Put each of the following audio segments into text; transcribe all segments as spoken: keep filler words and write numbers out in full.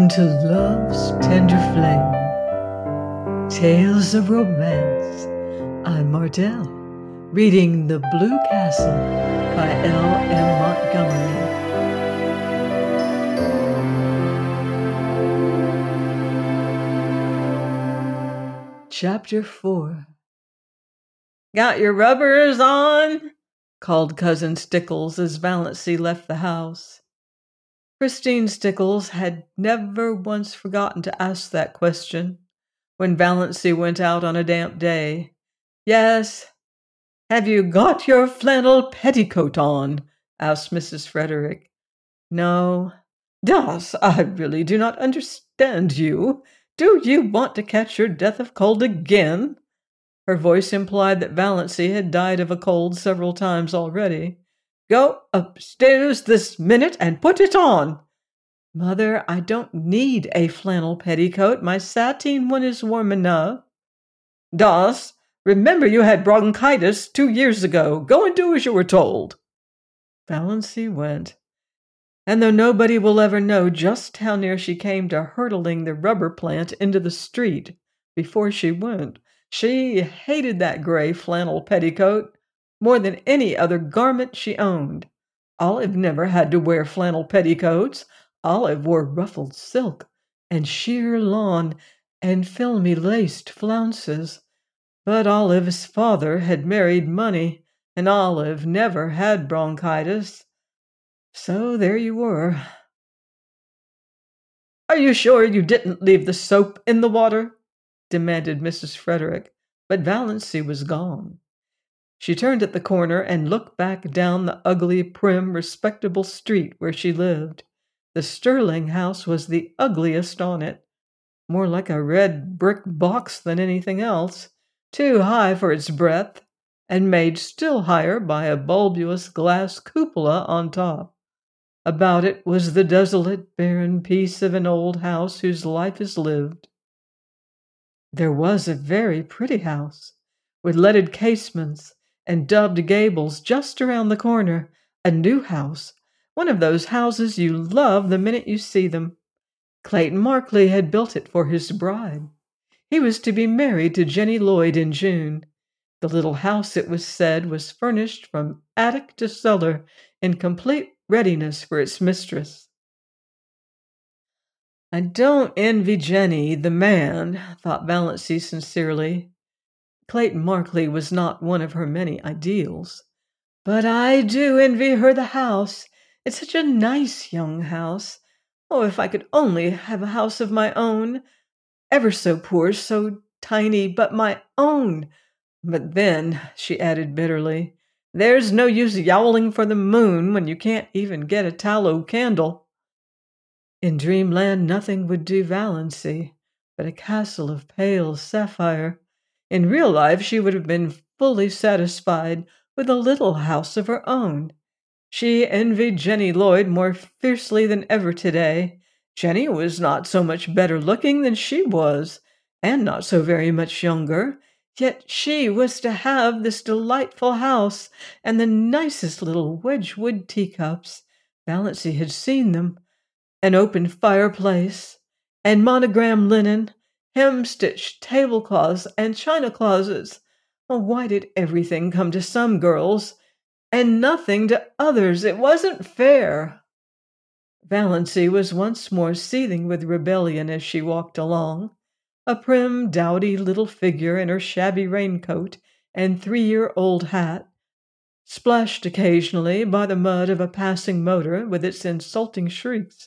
Welcome to Love's Tender Flame, Tales of Romance. I'm Mardell, reading The Blue Castle by L M Montgomery. Chapter four. "Got your rubbers on?" called Cousin Stickles as Valancy left the house. Christine Stickles had never once forgotten to ask that question when Valancy went out on a damp day. "Yes." "Have you got your flannel petticoat on?" asked Missus Frederick. "No." "Das, I really do not understand you. Do you want to catch your death of cold again?" Her voice implied that Valancy had died of a cold several times already. "Go upstairs this minute and put it on." "Mother, I don't need a flannel petticoat. My sateen one is warm enough." "Das, remember you had bronchitis two years ago. Go and do as you were told." Valancy went. And though nobody will ever know just how near she came to hurtling the rubber plant into the street before she went, she hated that gray flannel petticoat more than any other garment she owned. Olive never had to wear flannel petticoats. Olive wore ruffled silk and sheer lawn and filmy laced flounces. But Olive's father had married money, and Olive never had bronchitis. So there you were. "Are you sure you didn't leave the soap in the water?" demanded Missus Frederick, but Valancy was gone. She turned at the corner and looked back down the ugly, prim, respectable street where she lived. The Sterling house was the ugliest on it, more like a red brick box than anything else, too high for its breadth, and made still higher by a bulbous glass cupola on top. About it was the desolate, barren piece of an old house whose life is lived. There was a very pretty house, with leaded casements and dubbed gables just around the corner, a new house, one of those houses you love the minute you see them. Clayton Markley had built it for his bride. He was to be married to Jenny Lloyd in June. The little house, it was said, was furnished from attic to cellar in complete readiness for its mistress. "I don't envy Jenny, the man," thought Valancy sincerely. Clayton Markley was not one of her many ideals. "But I do envy her the house. It's such a nice young house. Oh, if I could only have a house of my own. Ever so poor, so tiny, but my own. But then," she added bitterly, "there's no use yowling for the moon when you can't even get a tallow candle." In dreamland nothing would do Valancy but a castle of pale sapphire. In real life she would have been fully satisfied with a little house of her own. She envied Jenny Lloyd more fiercely than ever today. Jenny was not so much better looking than she was, and not so very much younger, yet she was to have this delightful house and the nicest little Wedgwood teacups. Valancy had seen them. An open fireplace, and monogram linen, hem-stitched tablecloths and china closets. Oh, why did everything come to some girls and nothing to others? It wasn't fair. Valancy was once more seething with rebellion as she walked along, a prim, dowdy little figure in her shabby raincoat and three-year-old hat, splashed occasionally by the mud of a passing motor with its insulting shrieks.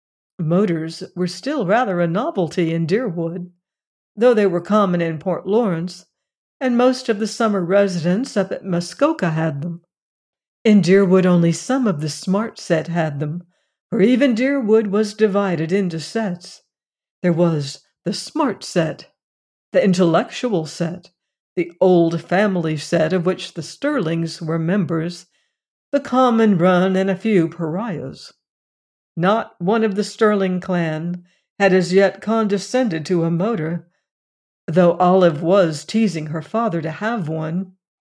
Motors were still rather a novelty in Deerwood, though they were common in Port Lawrence, and most of the summer residents up at Muskoka had them. In Deerwood only some of the smart set had them, for even Deerwood was divided into sets. There was the smart set, the intellectual set, the old family set of which the Sterlings were members, the common run, and a few pariahs. Not one of the Sterling clan had as yet condescended to a motor, though Olive was teasing her father to have one.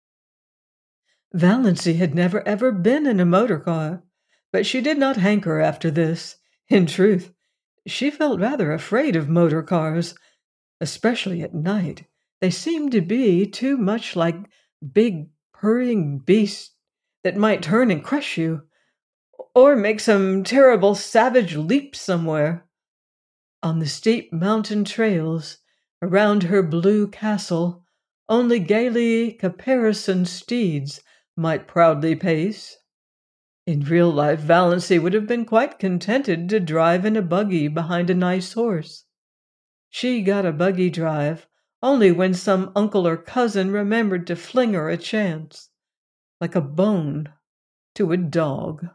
Valancy had never ever been in a motor car, but she did not hanker after this. In truth, She felt rather afraid of motor cars, especially at night. They seemed to be too much like big, purring beasts that might turn and crush you, or make some terrible savage leap somewhere. On the steep mountain trails around her blue castle, only gaily caparisoned steeds might proudly pace. In real life, Valancy would have been quite contented to drive in a buggy behind a nice horse. She got a buggy drive only when some uncle or cousin remembered to fling her a chance, like a bone to a dog.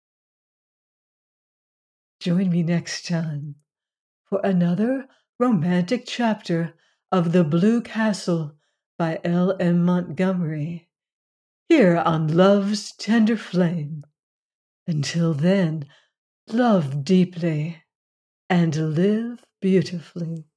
Join me next time for another romantic chapter of The Blue Castle by L M Montgomery, here on Love's Tender Flame. Until then, love deeply and live beautifully.